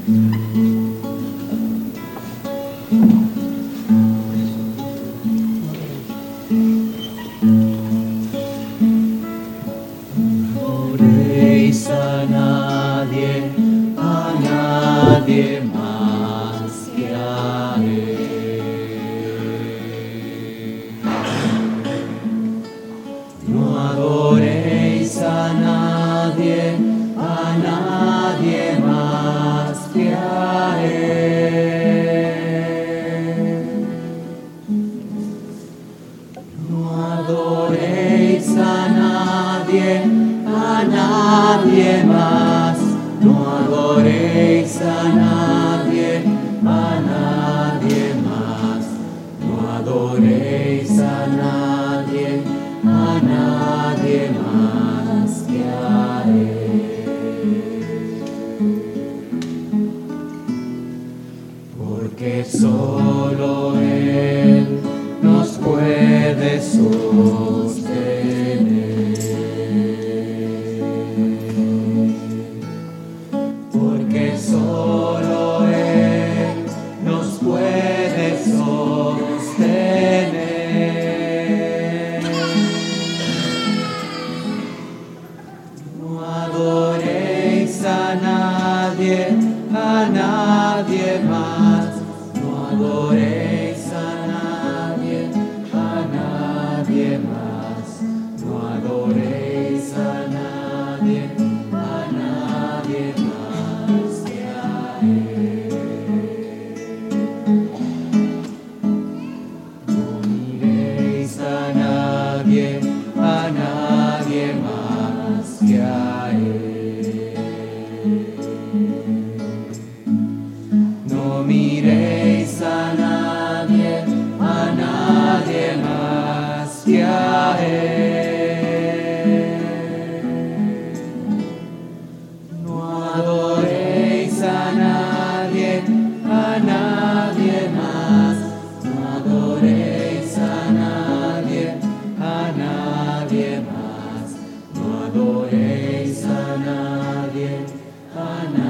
nadie más que a Él. No adoréis a nadie más que a Él. No adoréis a nadie más. No adoréis a nadie más. No adoréis a nadie más que a Él. Porque solo Él nos puede sostener. Porque solo Él nos puede sostener. No adoréis a nadie más. No adoréis a nadie más. No adoréis a nadie más que a Él. No miréis a nadie más que a Él. No miréis a nadie más que a Él. No adoréis a nadie más. No adoréis a nadie más. No adoréis a nadie más.